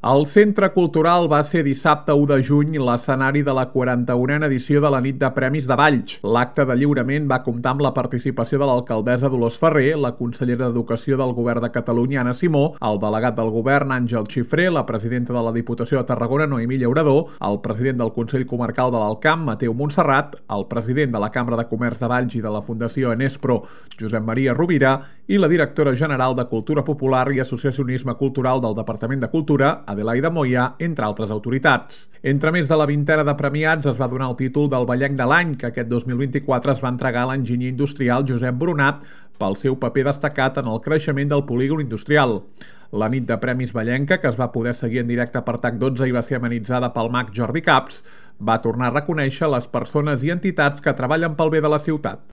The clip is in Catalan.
El Centre Cultural va ser dissabte 1 de juny l'escenari de la 41a edició de la nit de Premis de Valls. L'acte de lliurament va comptar amb la participació de l'alcaldessa Dolors Ferrer, la consellera d'Educació del Govern de Catalunya, Anna Simó, el delegat del Govern, Àngel Xifré, la presidenta de la Diputació de Tarragona, Noemí Llaurador, el president del Consell Comarcal de l'Alt Camp, Mateu Montserrat, el president de la Cambra de Comerç de Valls i de la Fundació Enespro, Josep Maria Rovira, i la directora general de Cultura Popular i Associacionisme Cultural del Departament de Cultura, Adelaida Moya, entre altres autoritats. Entre més de la vintena de premiats es va donar el títol del Vallenc de l'any, que aquest 2024 es va entregar a l'enginyer industrial Josep Brunat pel seu paper destacat en el creixement del polígon industrial. La nit de Premis Vallenca, que es va poder seguir en directe per TAC12 i va ser amenitzada pel mag Jordi Caps, va tornar a reconèixer les persones i entitats que treballen pel bé de la ciutat.